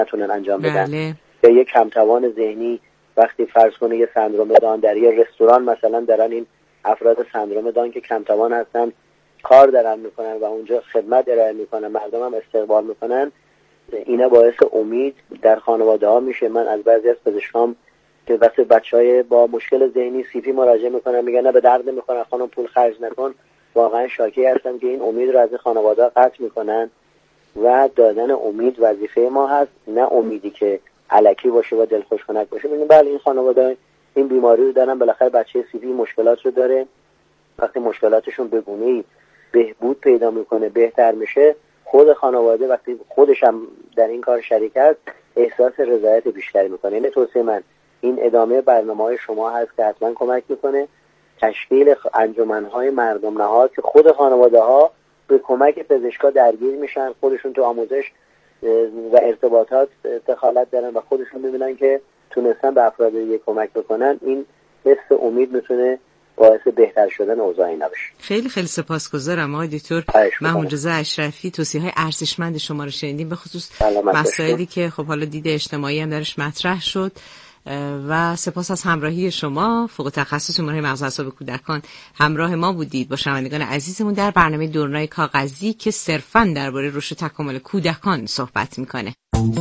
نتونن انجام بدن. یا یک کمتوان ذهنی وقتی فرض کنه یه سندروم دان در یه رستوران مثلا دارن این افراد سندروم دان که کمتوان هستن کار دارن میکنن و اونجا خدمت ارائه میکنن، مردم هم استقبال میکنن، اینا باعث امید در خانواده ها میشه. من از بعضی از پزشکام که واسه بچهای با مشکل ذهنی سی پی مراجعه میکنن میگن نه به درد نمیخوره خانم پول خرج نکن، واقعا شاکی هستم که این امید رو از خانواده قطع میکنن و دادن امید وظیفه ما هست، نه امیدی که الکی باشه و دلخوش کنک باشه. ببینید بله این خانواده این بیماری رو دارن، بالاخره بچه سی پی مشکلات رو داره، وقتی مشکلاتشون به گونه‌ای بهبود پیدا میکنه بهتر میشه، خود خانواده وقتی خودش هم در این کار شریک است احساس رضایت بیشتری میکنه. این توصیه من این ادامه برنامه‌های شما هست که حتما کمک میکنه، تشکیل انجمن‌های مردم نهاد که خود خانواده‌ها به کمک پزشکا درگیر میشن، خودشون تو آموزش و ارتباطات دخالت دارن و خودشون میبینن که تونستن به افراد دیگه کمک بکنن. این حس امید میتونه باعث بهتر شدن اوضاع اینا بشه. خیلی خیلی سپاسگزارم آقای دکتر محمود رضا اشرفی. توصیه‌های ارزشمند شما رو شنیدیم، به خصوص مسائلی که خب حالا دید اجتماعی هم درش مطرح شد و سپاس از همراهی شما. فوق تخصص امور مغز و اعصاب کودکان همراه ما بودید با شنوندگان عزیزمون در برنامه دورنای کاغذی که صرفاً درباره رشد و تکامل کودکان صحبت میکنه.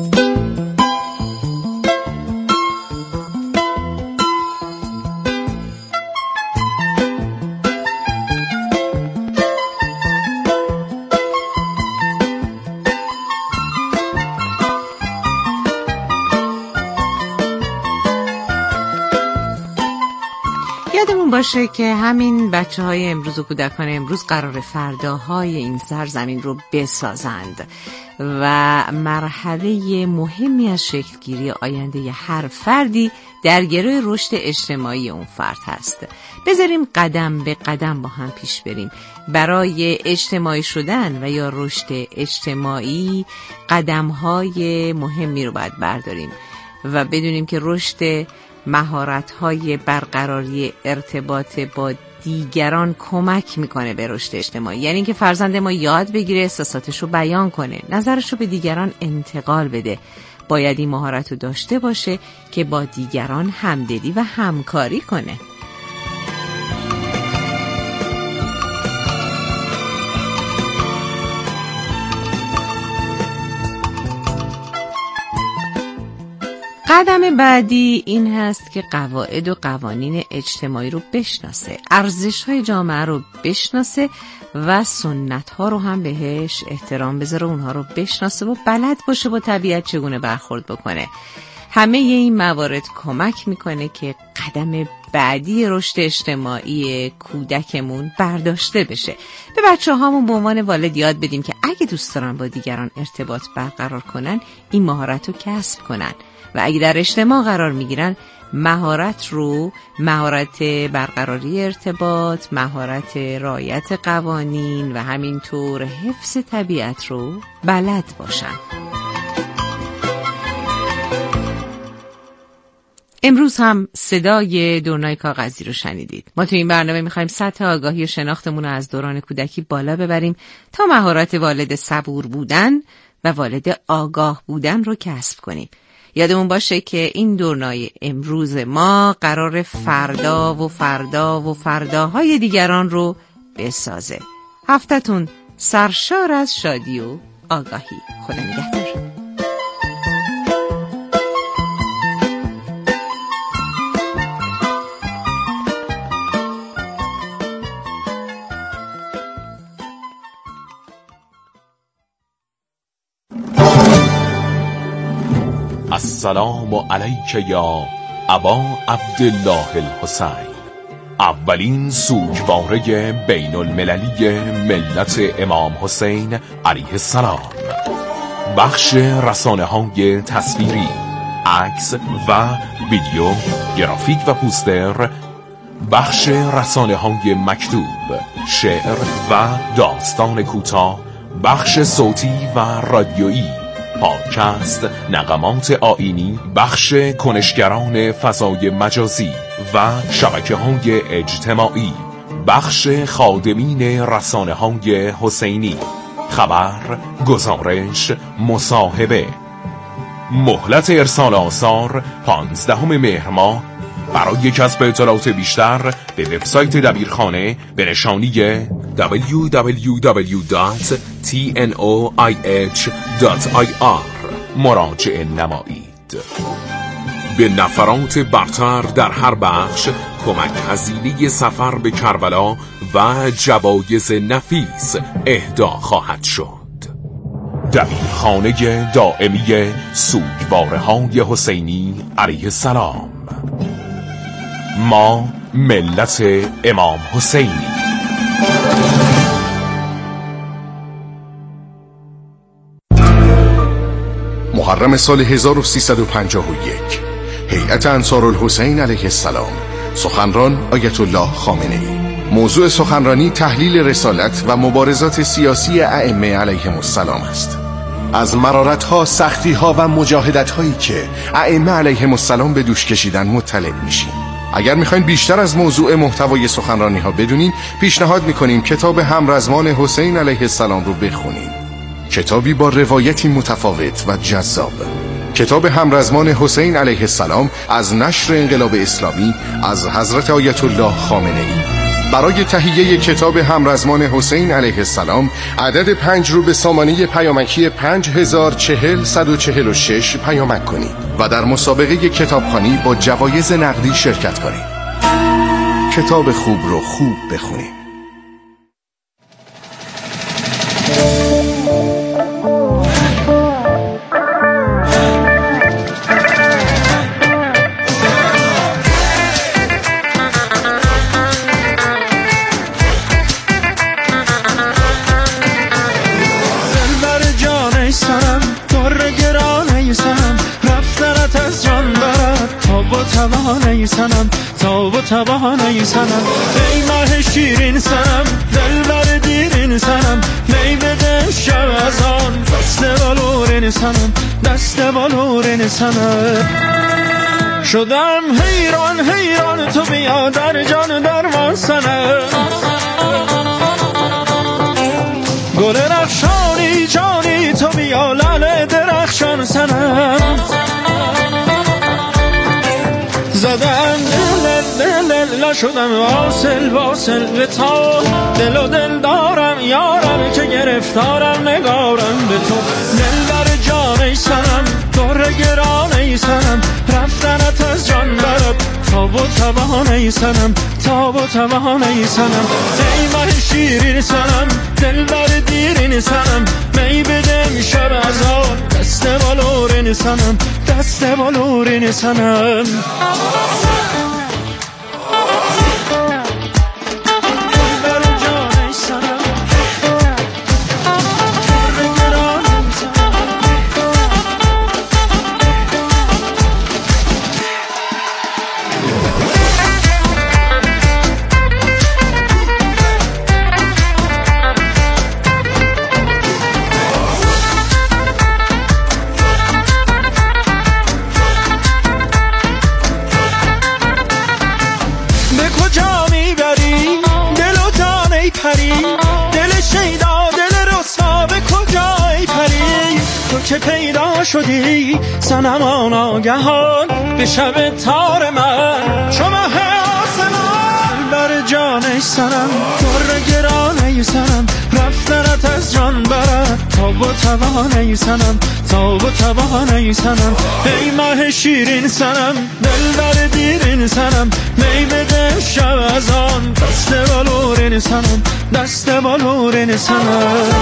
باشه که همین بچه‌های امروز و کودکان امروز قرار فرداهای این سرزمین رو بسازند و مرحله مهمی از شکلگیری آینده هر فردی در گروه رشد اجتماعی اون فرد هست. بذاریم قدم به قدم با هم پیش بریم. برای اجتماعی شدن و یا رشد اجتماعی قدم‌های مهمی رو باید برداریم و بدونیم که رشد مهارت‌های برقراری ارتباط با دیگران کمک میکنه به رشد اجتماعی. یعنی اینکه فرزند ما یاد بگیره احساساتش رو بیان کنه، نظرش رو به دیگران انتقال بده. باید این مهارت رو داشته باشه که با دیگران همدلی و همکاری کنه. قدم بعدی این هست که قواعد و قوانین اجتماعی رو بشناسه، ارزش‌های جامعه رو بشناسه و سنت‌ها رو هم بهش احترام بذاره، اونها رو بشناسه و بلد باشه با طبیعت چگونه برخورد بکنه. همه این موارد کمک میکنه که قدم بعدی رشد اجتماعی کودکمون برداشته بشه. به بچه‌هامون به عنوان والد یاد بدیم که اگه دوست دارن با دیگران ارتباط برقرار کنن، این مهارت رو کسب کنن و اگه در اجتماع قرار میگیرن مهارت برقراری ارتباط، مهارت رعایت قوانین و همینطور حفظ طبیعت رو بلد باشن. امروز هم صدای دورنای کاغذی رو شنیدید. ما تو این برنامه میخوایم سطح آگاهی و شناختمون رو از دوران کودکی بالا ببریم تا مهارت والد صبور بودن و والد آگاه بودن رو کسب کنیم. یادمون باشه که این دورنای امروز ما قرار فردا و فردا و فرداهای دیگران رو بسازه. هفته‌تون سرشار از شادی و آگاهی. خدا نگهدار. السلام علیک یا ابا عبدالله الحسین، اولین سوگواره بین المللی ملت امام حسین علیه السلام. بخش رسانه‌های تصویری، عکس و ویدیو، گرافیک و پوستر. بخش رسانه‌های مکتوب، شعر و داستان کوتاه. بخش صوتی و رادیویی، پادکست، نغمات آیینی. بخش کنشگران فضای مجازی و شبکه‌های اجتماعی. بخش خادمین رسانه‌های حسینی، خبر، گزارش، مصاحبه. مهلت ارسال آثار 15 مهر ماه. برای کسب اطلاعات بیشتر به وبسایت دبیرخانه به نشانی www.tnoih.ir مراجعه نمایید. به نفرات برتر در هر بخش کمک هزینه سفر به کربلا و جوایز نفیس اهدا خواهد شد. دبیرخانه دائمی سوگواره‌های حسینی علیه السلام. ما ملت امام حسینی. محرم سال 1351 هیئت انصارالحسین علیه السلام. سخنران آیت الله خامنه‌ای. موضوع سخنرانی تحلیل رسالت و مبارزات سیاسی ائمه علیهم السلام است. از مرارت‌ها، سختی‌ها و مجاهدت‌هایی که ائمه علیهم السلام به دوش کشیدن مطلع میشیم. اگر میخواین بیشتر از موضوع محتوای سخنرانی‌ها بدونیم، پیشنهاد میکنیم کتاب همرزمان حسین علیه السلام رو بخونیم. کتابی با روایتی متفاوت و جذاب. کتاب همرزمان حسین علیه السلام از نشر انقلاب اسلامی از حضرت آیت الله خامنه‌ای. برای تهیه کتاب همرزمان حسین علیه السلام عدد 5 رو به سامانه پیامکی 5040-146 پیامک کنید و در مسابقه کتابخوانی با جوایز نقدی شرکت کنید. کتاب خوب رو خوب بخونید. تباهانه سنم ای ماه شیرین سنم دلبر دیرین سنم می بده شب از آن دست بالورین سنم دست بالورین سنم شدم حیران حیران تو بیا در جان درمان سنم گل رخشانی جانی تو بیا لعل درخشان سنم زدم دل شدم واصل به تا دل و دل دارم یارم که گرفتارم نگارم به تو دلبر جان ای سنم دور گران ای سنم رفتنت از جان برد تاب و تبان ای سنم تاب و تبان ای سنم ای ماه شیرین سنم دلبر دیرین سنم می بدم شب از آن دست بالورین سنم دست بالورین سنم که پیدا شدی صنمان آگهان به شب تار من چو ماه آسمان بر جان ای سنم در گران ای سنم رفتنت از جان برد تاب و توان ای سنم تاب و توان ای سنم ای ماه شیرین سنم دلبر دیرین سنم می بده شب از آن دست بالورین سنم دست بالورین سنم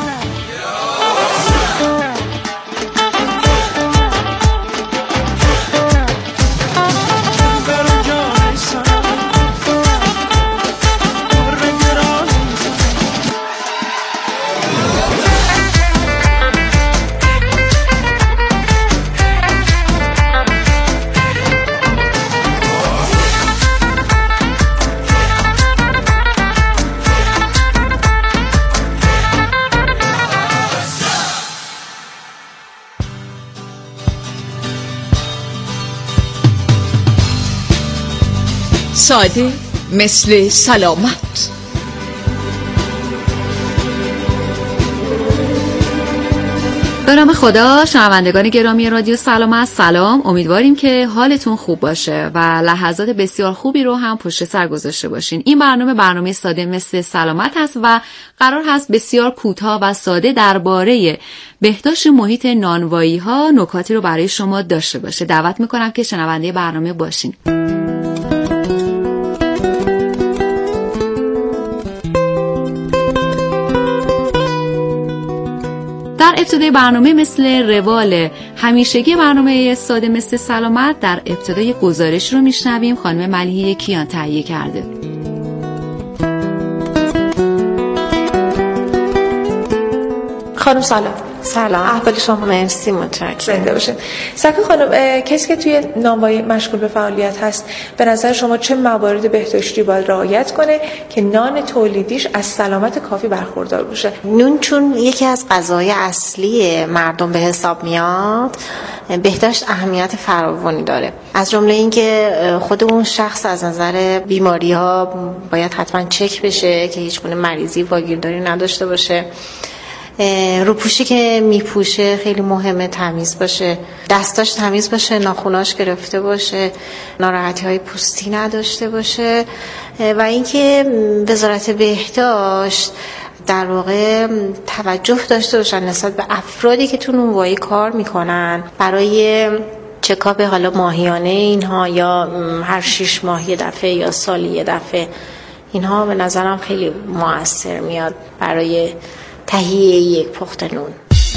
ساده مثل سلامت. به نام خدا. شنوندگان گرامی رادیو سلام، سلام. امیدواریم که حالتون خوب باشه و لحظات بسیار خوبی رو هم پشت سر گذاشته باشین. این برنامه ساده مثل سلامت هست و قرار هست بسیار کوتاه و ساده درباره بهداشت محیط نانوایی ها نکاتی رو برای شما داشته باشه. دعوت میکنم که شنونده برنامه باشین. در ابتدای برنامه مثل روال همیشگی برنامه ساده مثل سلامت در ابتدای گزارش رو میشنویم خانم ملیحه کیان تهیه کرده. خانم سلام. سلام. احوال شما؟ مرسی، متشکرم. زنده باشید. سکو خانم، کسی که توی نانوایی مشغول به فعالیت هست به نظر شما چه موارد بهداشتی باید رعایت کنه که نان تولیدیش از سلامت کافی برخوردار باشه؟ نون چون یکی از غذاهای اصلی مردم به حساب میاد، بهداشت اهمیت فراوانی داره. از جمله اینکه خود اون شخص از نظر بیماری ها باید حتما چک بشه که هیچ گونه مریضی واگیرداری نداشته باشه. روپوشی که میپوشه خیلی مهمه تمیز باشه، دستاش تمیز باشه، ناخوناش گرفته باشه، ناراحتی های پوستی نداشته باشه و اینکه وزارت بهداشت در واقع توجه داشته باشن نسبت به افرادی که تو نانوایی کار میکنن برای چکاپ حالا ماهیانه اینها یا هر 6 ماه یه دفعه یا سالی یه دفعه. اینها به نظرم خیلی مؤثر میاد برای تهیه یک پخت نون.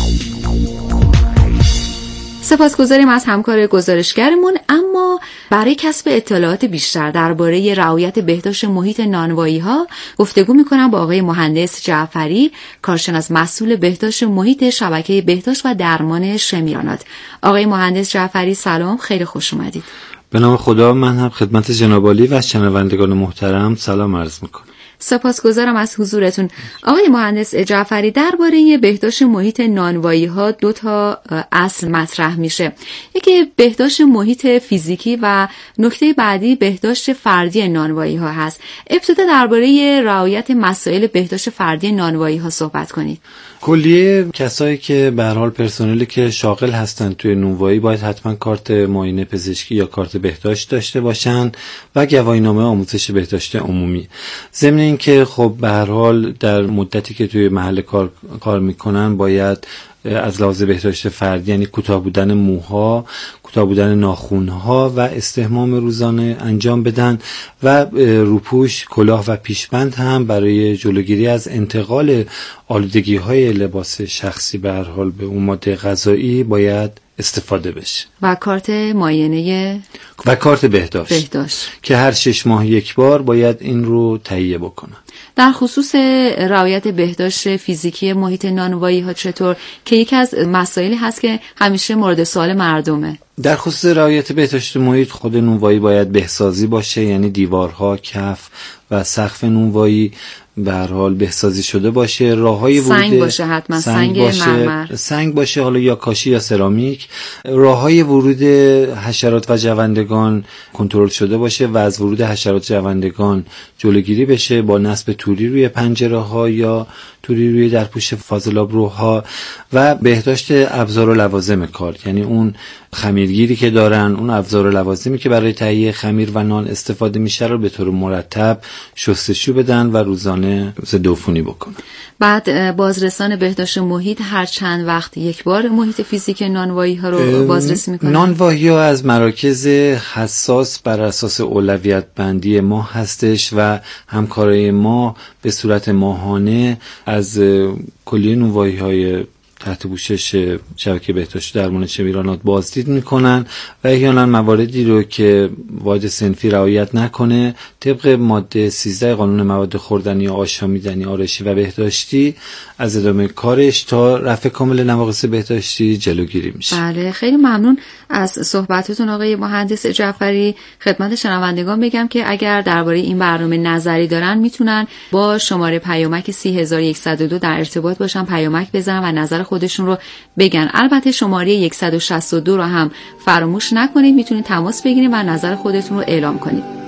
سپاسگزاریم از همکار گزارشگرمون. اما برای کسب اطلاعات بیشتر درباره رعایت بهداشت محیط نانوایی ها گفتگو میکنم با آقای مهندس جعفری، کارشناس مسئول بهداشت محیط شبکه بهداشت و درمان شمیرانات. آقای مهندس جعفری سلام، خیلی خوش اومدید. به نام خدا، من هم خدمت جناب عالی و شنوندگان محترم سلام عرض میکنم. سپاسگزارم از حضورتون. آقای مهندس جعفری، درباره بهداشت محیط نانوایی ها 2 تا اصل مطرح میشه. یکی بهداشت محیط فیزیکی و نکته بعدی بهداشت فردی نانوایی ها هست. ابتدا درباره رعایت مسائل بهداشت فردی نانوایی ها صحبت کنید. کلیه کسایی که به هر حال پرسنلی که شاغل هستن توی نانوایی باید حتما کارت معاینه پزشکی یا کارت بهداشت داشته باشن و گواهینامه آموزش بهداشت عمومی. ضمن اینکه خب به هر حال در مدتی که توی محل کار میکنن باید از لحاظ بهداشت فردی، یعنی کوتاه بودن موها، کوتاه بودن ناخونها و استحمام روزانه انجام بدن و روپوش، کلاه و پیشبند هم برای جلوگیری از انتقال آلودگی‌های لباس شخصی به هر حال به اون ماده غذایی باید استفاده بشه. و کارت معاینه و کارت بهداشت که هر 6 ماه یک بار باید این رو تهیه بکنن. در خصوص رعایت بهداشت فیزیکی محیط نانوایی ها چطور، که یکی از مسائلی هست که همیشه مورد سوال مردمه؟ در خصوص رعایت بهداشت محیط، خود نانوایی باید بهسازی باشه، یعنی دیوارها، کف و سقف نانوایی به هر حال بهسازی شده باشه. راههای ورود سنگ باشه، حتما سنگ مرمر، سنگ باشه، حالا یا کاشی یا سرامیک. راههای ورود حشرات و جوندگان کنترل شده باشه و از ورود حشرات جوندگان جلوگیری بشه با نصب توری روی پنجره ها یا توری روی درپوش فاضلابروها و بهداشت ابزار و لوازم کار، یعنی اون خمیرگیری که دارن، اون ابزار و لوازمی که برای تهیه خمیر و نان استفاده میشه رو به طور مرتب شستشو بدن و روزانه ضد عفونی بکنن. بعد بازرسان بهداشت محیط هر چند وقت یک بار محیط فیزیک نانوایی ها رو بازرسی میکنن. نانوایی ها از مراکز حساس بر اساس اولویت بندی ما هستش و همکارای ما به صورت ماهانه از کلیه نانوایی های تحت پوشش شبکه بهداشت درمان شمیرانات بازدید میکنن و احیانا مواردی رو که واحد صنفی رعایت نکنه طبق ماده 13 قانون مواد خوردنی، آشامیدنی، آرایشی و بهداشتی از ادامه کارش تا رفع کامل نواقص بهداشتی جلوگیری میشه. بله، خیلی ممنون از صحبتتون آقای مهندس جعفری. خدمت شنوندگان بگم که اگر درباره این برنامه نظری دارن میتونن با شماره پیامک 30102 در ارتباط باشن، پیامک بزنن و نظر خودشون رو بگن. البته شماره 162 رو هم فراموش نکنید، میتونید تماس بگیرید و نظر خودتون رو اعلام کنید.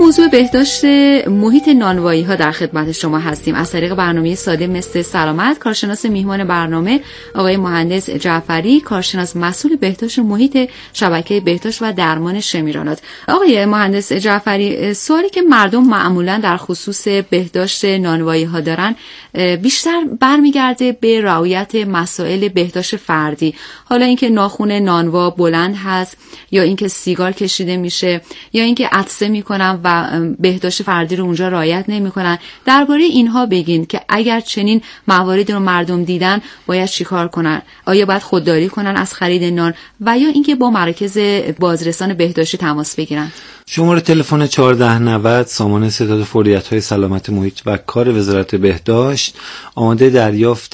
موضوع بهداشت محیط نانوایی ها در خدمت شما هستیم از طریق برنامه ساده مثل سلامت. کارشناس میهمان برنامه آقای مهندس جعفری، کارشناس مسئول بهداشت محیط شبکه بهداشت و درمان شمیرانات. آقای مهندس جعفری، سوالی که مردم معمولا در خصوص بهداشت نانوایی ها دارن بیشتر برمیگرده به رعایت مسائل بهداشت فردی. حالا اینکه ناخن نانوا بلند هست یا اینکه سیگار کشیده میشه یا اینکه عطسه میکنن و بهداشت فردی رو اونجا رعایت نمیکنن. درباره اینها بگین که اگر چنین مواردی رو مردم دیدن باید چیکار کنن؟ آیا باید خودداری کنن از خرید نان و یا اینکه با مراکز بازرسان بهداشتی تماس بگیرن؟ شماره تلفن 1490 سازمان ستاد فوریت‌های سلامت محیط و کار وزارت بهداشت آماده دریافت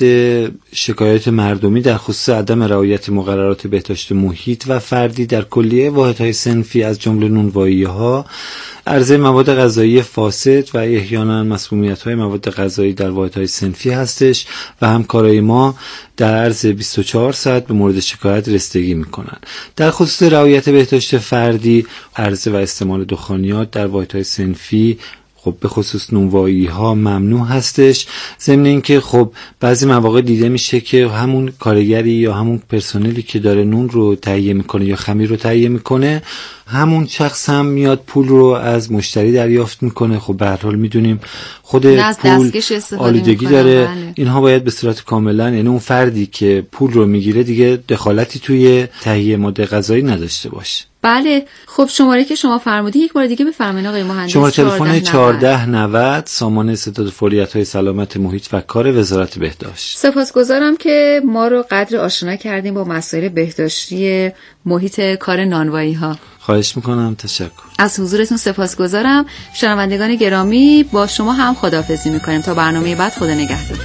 شکایات مردمی در خصوص عدم رعایت مقررات بهداشت محیط و فردی در کلیه واحدهای صنفی از جمله نونوایی‌ها، عرضه مواد غذایی فاسد و احیانا مسمومیت‌های مواد غذایی در واحدهای صنفی هستش و همکارای ما در عرض 24 ساعت به مورد شکایت رسیدگی می‌کنند. در خصوص رعایت بهداشت فردی، عرضه و استعمال دخانیات در واحدهای صنفی خب به خصوص نونوایی ها ممنوع هستش. ضمن اینکه خب بعضی مواقع دیده میشه که همون کارگری یا همون پرسنلی که داره نون رو تهیه میکنه یا خمیر رو تهیه میکنه، همون شخص هم میاد پول رو از مشتری دریافت میکنه. خب به هر حال میدونیم خود پول آلودگی داره. اینها باید به صورت کاملا، یعنی اون فردی که پول رو میگیره دیگه دخالتی توی تهیه ماده غذایی نداشته باشه. بله. خب شماره که شما فرمودید یک بار دیگه بفرمایید آقای مهندس. شماره تلفن 1490 سازمان ستاد فوریت‌های سلامت محیط و کار وزارت بهداشت. سپاسگزارم که ما رو قدر آشنا کردیم با مسائل بهداشتی محیط کار نانوایی ها. خواهش میکنم. تشکر. از حضورتون سپاسگزارم. شنوندگان گرامی، با شما هم خداحافظی میکنیم تا برنامه بعد. خدا نگهدار.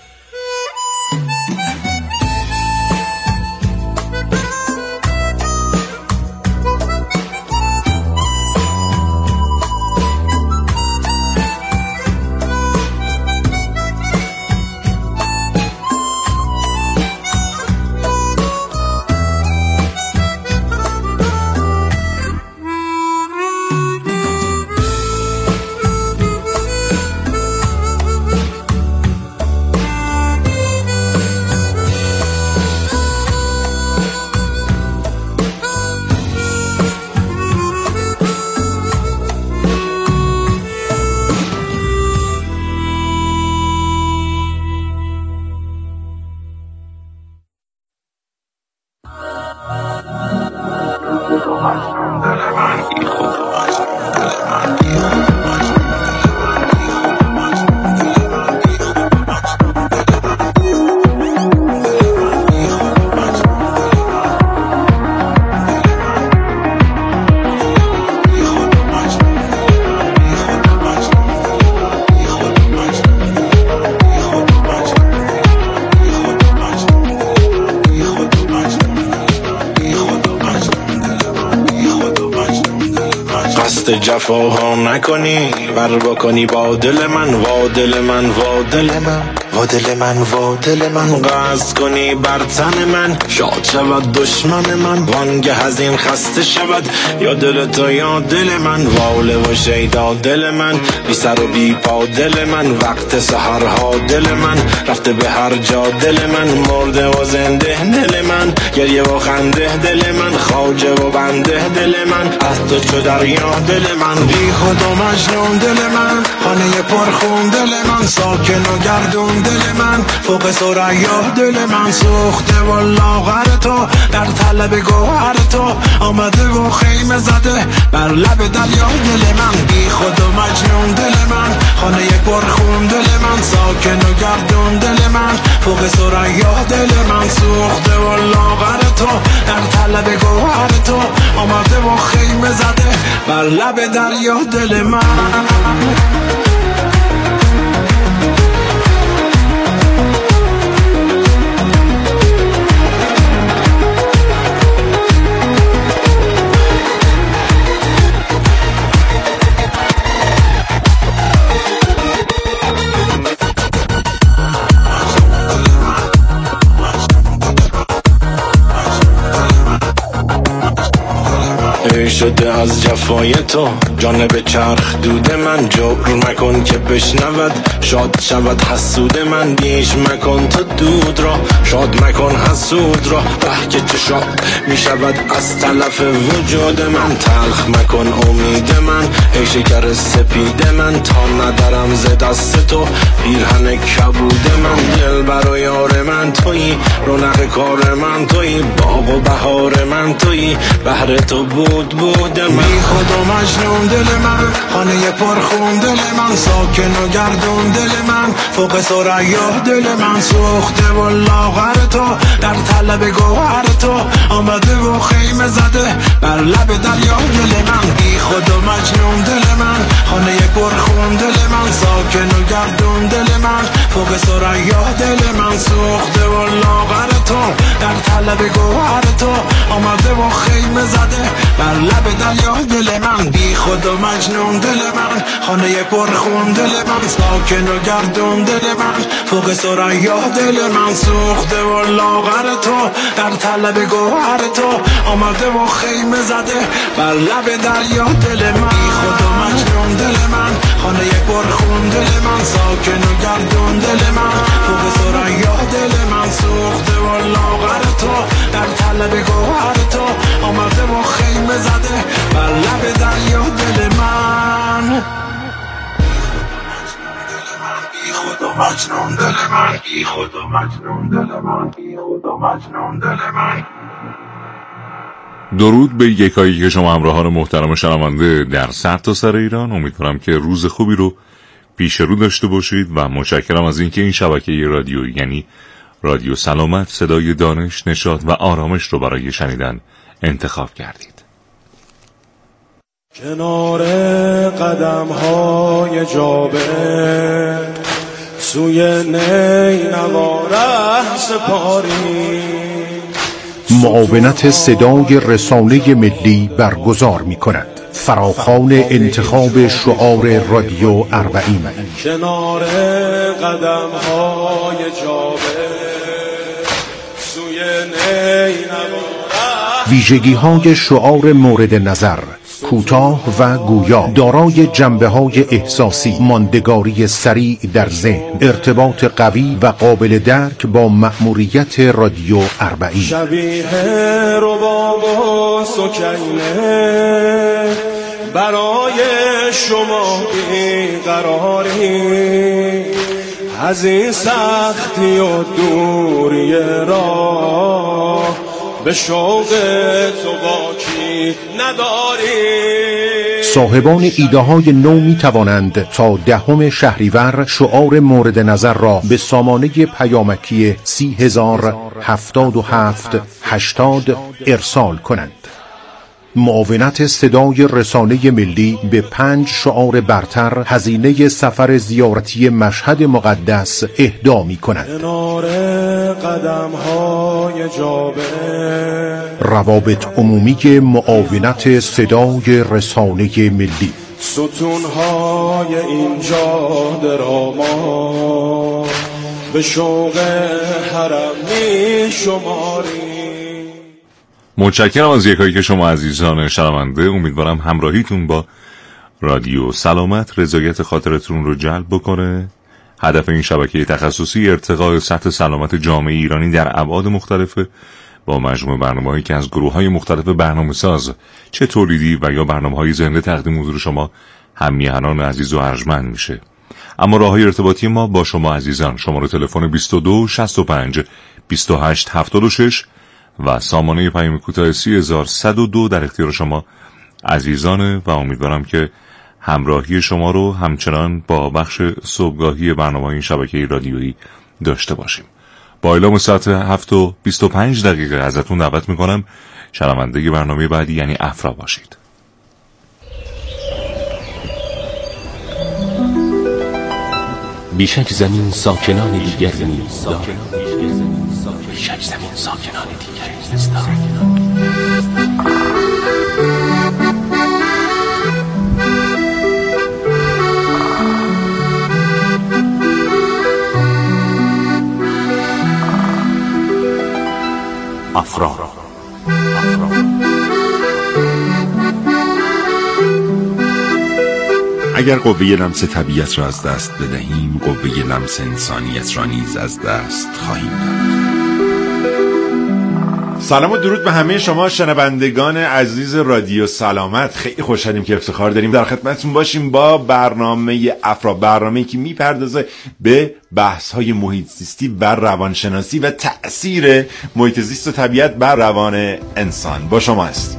جفاها نکنی بر بکنی با دل من، وا دل من، وا دل من، وا دل من، وا دل من، قصد کنی بر تن من، شاد شود دشمن من، وانگه از این خسته شود یا دل تو یا دل من، واله و شیدا دل من، بی سر و بی پا دل من، وقت سحرها دل من، رفته به هر جا دل من، مرده و زنده دل من، گریه و خنده دل من، خواجه و بنده دل من، از تو چو دریا دل من، بی خود و مجنون دل من، خانه پرخون دل من، ساکن و گردون دل من، فوق ثریا دل من، سوخته و لاغر تو در طلب گوهر تو، آمده و خیمه زده بر لب دریا دل من، بی خود و مجنون دل من، خانه پرخون دل من، ساکن و گردون دل من، فوق ثریا دل من، سوخته و لاغر تو در طلب گوهر تو، آمده و خیمه زده بر لب دریا دل من. شده از جفای تو. جانب چرخ دود من جبر مکن که بشنود، شاد شود حسود من. بیش مکن تو دود را، شاد مکن حسود را. که چه شاد می شود از تلف وجود من. تلخ مکن امید من ای شکر سپید من، تا ندارم ز دست تو پیرهن کبود من. دل برای یار من تویی، رونق کار من تویی، باغ و بهار من تویی، بهر تو بود من. بی خود و مجنون دل من، خانه پرخون دل من، ساکن و گردون دل من، فوق ثریا دل من. سوخته و لاغر تو در طلب گوهر تو، آمده و خیمه زده بر لب دریا دل من. بی خود و مجنون دل من، خانه پرخون دل من، ساکن و گردون دل من، فوق ثریا دل من. سوخته و لاغر تو در طلب گوهر تو، آمده و خیمه زده بر لب دریا دل من. بی خود و مجنون دل من، خانه پرخون دل من، ساکن و گردون دل من، فوق ثریا دل من. سوخته و لاغر تو در طلب گوهر تو، آمده و خیمه زده بر لب دریا دل من. بی خود و مجنون دل من، خانه پرخون دل من، ساکن و گردون دل من، فوق ثریا دل من. سوخته و لاغر تو در طلب گوهر تو، آمده و خیمه زده بر لب دریا دل من. بی خود و مجنون دل من، بی خود و مجنون دل من، بی خود و مجنون دل من. درود به یکایی که شما همراهان محترم شنونده در سرتاسر ایران. امیدوارم که روز خوبی رو پیش رو داشته باشید و متشکرم از اینکه این شبکه رادیویی یعنی رادیو سلامت صدای دانش، نشاط و آرامش رو برای شنیدن انتخاب کردید. کنار قدم‌های جابه سوی نینوا ره سپاری. معاونت صدای رسانه ملی برگزار می کند فراخوان انتخاب شعار رادیو 40. کنار قدم‌های جابه سوی نینوا. ویژگی‌های شعار مورد نظر: کوتاه و گویا، دارای جنبه‌های احساسی، ماندگاری سریع در ذهن، ارتباط قوی و قابل درک با مأموریت رادیو 40. شبیه رباب و سکینه برای شما بیقراری، از این سختی و دوری راه به شوق تو باکی نداری. صاحبان ایده های نو می توانند تا 10 شهریور شعار مورد نظر را به سامانه پیامکی 3007780 ارسال کنند. معاونت صدای رسانه ملی به 5 شعار برتر هزینه سفر زیارتی مشهد مقدس اهدا می کند. کنار قدم‌های جابه. روابط عمومی معاونت صدای رسانه ملی. ستون‌های این جاده را ما به شوق حرم می شماریم. متشکرم از یکایی که شما عزیزان شنونده. امیدوارم همراهیتون با رادیو سلامت رضایت خاطرتون رو جلب بکنه. هدف این شبکه تخصصی ارتقاء سطح سلامت جامعه ایرانی در ابعاد مختلفه، با مجموع برنامه‌هایی که از گروه‌های مختلف برنامه‌ساز چه تولیدی و یا برنامه‌های زنده تقدیم حضور شما هم‌میهنان عزیز و ارجمند میشه. اما راه‌های ارتباطی ما با شما عزیزان: شماره تلفن 22 65 28 76 و سامانه پیام کوتاه 30102 در اختیار شما عزیزانه و امیدوارم که همراهی شما رو همچنان با بخش صبحگاهی برنامه این شبکه رادیویی داشته باشیم. با اعلام ساعت 7:25 ازتون دعوت میکنم شنونده برنامه بعدی یعنی افرا باشید. بیشک زمین ساکنان دیگری نیست دارد. بیشک زمین ساکنان دیگری نیست دارد. افرا اگر قوه لمس طبیعت را از دست بدهیم، قوه لمس انسانیت را نیز از دست خواهیم داد. سلام و درود به همه شما شنوندگان عزیز رادیو سلامت. خیلی خوشحالیم که افتخار داریم در خدمتتون باشیم با برنامه افرا، برنامه‌ای که میپردازه به بحث‌های محیط زیستی و روانشناسی و تأثیر محیط زیست و طبیعت بر روان انسان. با شما هستیم.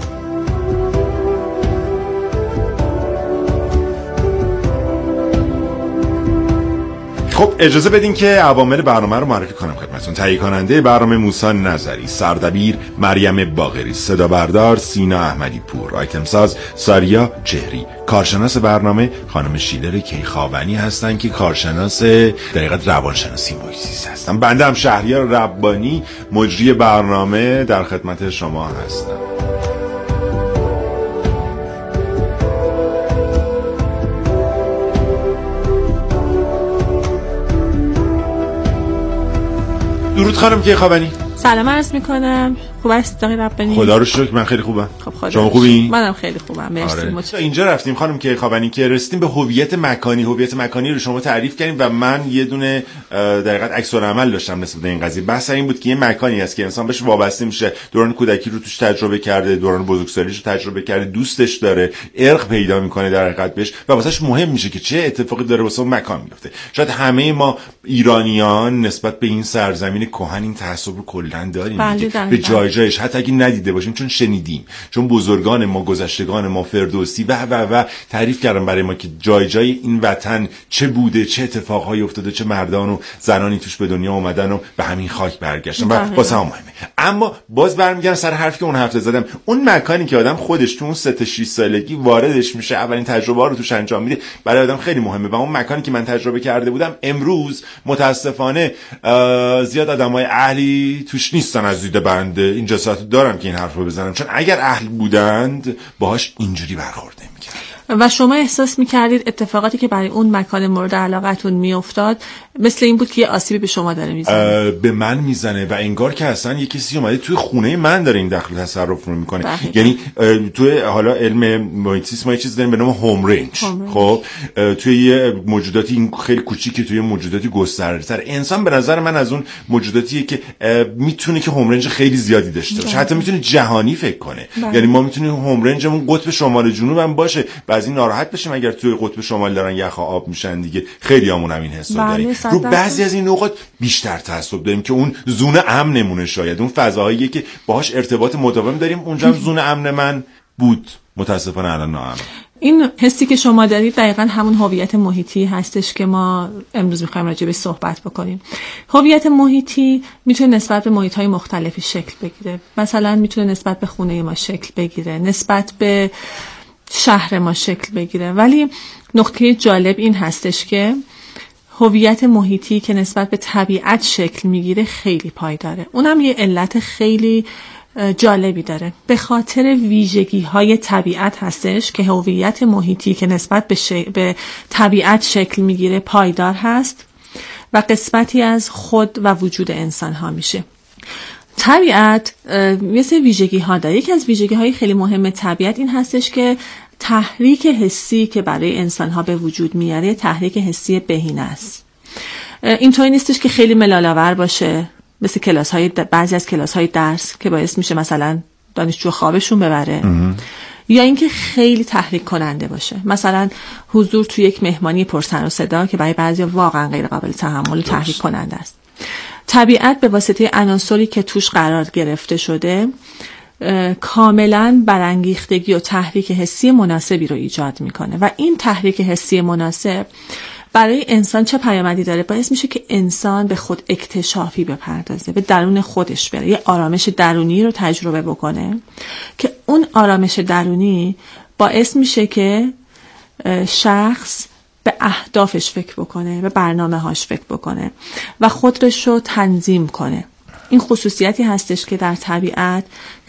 خب اجازه بدین که عوامل برنامه رو معرفی کنم خدمتتون. تهیه کننده برنامه موسی نظری، سردبیر مریم باقری، صدا بردار سینا احمدی پور، آیتم ساز ساریا چهری، کارشناس برنامه خانم شیلر کیخاونی هستن که کارشناس دقیقاً روانشناسی محیط زیست هستن. بنده هم شهریار ربانی مجری برنامه در خدمت شما هستم. درود خانم کیخاونی. سلام عرض میکنم. خوب است آقای ربانی؟ خدا رو شکر من خیلی خوبم. خب شما خوبی؟ منم خیلی خوبم مرسی. اینجا رفتیم خانم کیخاونی که رسیدیم به هویت مکانی. هویت مکانی رو شما تعریف کردیم و من یه دونه دقیقاً عکس العمل داشتم نسبت به این قضیه. بحث این بود که یه مکانی است که انسان بهش وابسته میشه، دوران کودکی رو توش تجربه کرده، دوران بزرگسالیش رو تجربه کرده، دوستش داره، ارق پیدا میکنه در حقیقت بهش و واسش مهم میشه که چه اتفاقی داره واسه اون مکان میفته. شاید همه ما ایرانیان نسبت به این سرزمین کهن این تعصب رو کلاً داریم به جایش، حتی اگه ندیده باشیم، چون شنیدیم، چون بزرگان ما، گذشتگان ما، فردوسی و تعریف کردن برای ما که جای این وطن چه بوده، چه اتفاقهایی افتاده، چه مردان و زنانی توش به دنیا اومدن و به همین خاک برگشتن و واسه ما مهمه. اما باز برمیگردم سر حرفی که اون هفته زدم، اون مکانی که آدم خودش تو اون 3 تا 6 سالگی واردش میشه، اولین تجربه رو توش انجام میده، برای آدم خیلی مهمه و اون مکانی که من تجربه کرده بودم امروز متاسفانه زیاد آدمای اهلی توش نیستن. از دید بنده این جسارت دارم که این حرف رو بزنم، چون اگر اهل بودند باهاش اینجوری برخورد نمی‌کردن. و شما احساس می‌کردید اتفاقاتی که برای اون مکان مورد علاقتون میافتاد مثل این بود که یه آسیبی به شما داره میزنه؟ به من میزنه و انگار که اصلا یه کسی اومده توی خونه من داره این دخل تصرف رو میکنه. یعنی توی حالا علم محیط زیست ما یه چیز داریم به نام هوم رنج. خب توی یه موجوداتی این خیلی کوچیکه، توی موجوداتی گسترده‌تر. انسان به نظر من از اون موجوداتیه که میتونه که هوم رنج خیلی زیادی داشته باشه، حتی میتونه جهانی فکر کنه. یعنی ما میتونیم هوم رنجمون قطب شمال جنوب هم باشه، بعضی ناراحت بشیم اگر توی قطب شمال دارن یخ آب میشن دیگه. خیلیامون هم این حسو داریم. رو بعضی از این نقاط بیشتر تعصب داریم که اون زون امنمونه، شاید اون فضاهایی که باهاش ارتباط مداوم داریم اونجا هم زون امن من بود، متاسفانه الان ناامن. این حسی که شما دارید دقیقاً همون هویت محیطی هستش که ما امروز می‌خوایم راجع بهش صحبت بکنیم. هویت محیطی میتونه نسبت به محیط‌های مختلفی شکل بگیره. مثلا میتونه نسبت به خونه ما شکل بگیره، نسبت به شهر ما شکل بگیره، ولی نکته جالب این هستش که هویت محیطی که نسبت به طبیعت شکل میگیره خیلی پایداره. اونم یه علت خیلی جالبی داره، به خاطر ویژگی‌های طبیعت هستش که هویت محیطی که نسبت به طبیعت شکل میگیره پایدار هست و قسمتی از خود و وجود انسان‌ها میشه. طبیعت مثل ویژگی‌ها داره. یکی از ویژگی‌های خیلی مهم طبیعت این هستش که تحریک حسی که برای انسان‌ها به وجود میاره تحریک حسی بهینه است. اینطوری نیستش که خیلی ملال‌آور باشه، مثل بعضی از کلاس‌های درس که باعث میشه مثلا دانشجو خوابشون ببره، یا اینکه خیلی تحریک کننده باشه، مثلا حضور توی یک مهمانی پرسر و صدا که برای بعضیا واقعا غیر قابل تحمل و تحریک کننده است. طبیعت به واسطه عناصری که توش قرار گرفته شده کاملا برانگیختگی و تحریک حسی مناسبی رو ایجاد میکنه و این تحریک حسی مناسب برای انسان چه پیامدی داره؟ باعث میشه که انسان به خود اکتشافی بپردازه، به درون خودش بره، یه آرامش درونی رو تجربه بکنه که اون آرامش درونی باعث میشه که شخص به اهدافش فکر بکنه، به برنامه هاش فکر بکنه و خودش رو تنظیم کنه. این خصوصیتی هستش که در طبیعت